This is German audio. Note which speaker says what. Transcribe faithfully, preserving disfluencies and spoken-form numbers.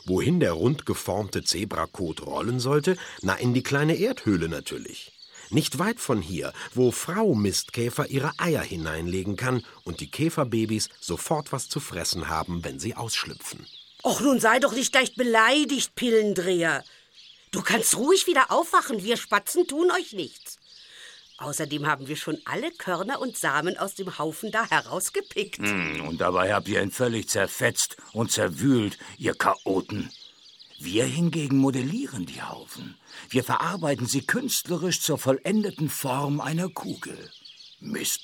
Speaker 1: Wohin der rund geformte Zebrakot rollen sollte? Na, in die kleine Erdhöhle natürlich. Nicht weit von hier, wo Frau Mistkäfer ihre Eier hineinlegen kann und die Käferbabys sofort was zu fressen haben, wenn sie ausschlüpfen.
Speaker 2: Och, nun sei doch nicht leicht beleidigt, Pillendreher. Du kannst ruhig wieder aufwachen, wir Spatzen tun euch nichts. Außerdem haben wir schon alle Körner und Samen aus dem Haufen da herausgepickt.
Speaker 3: Hm, und dabei habt ihr ihn völlig zerfetzt und zerwühlt, ihr Chaoten. Wir hingegen modellieren die Haufen. Wir verarbeiten sie künstlerisch zur vollendeten Form einer Kugel. Mist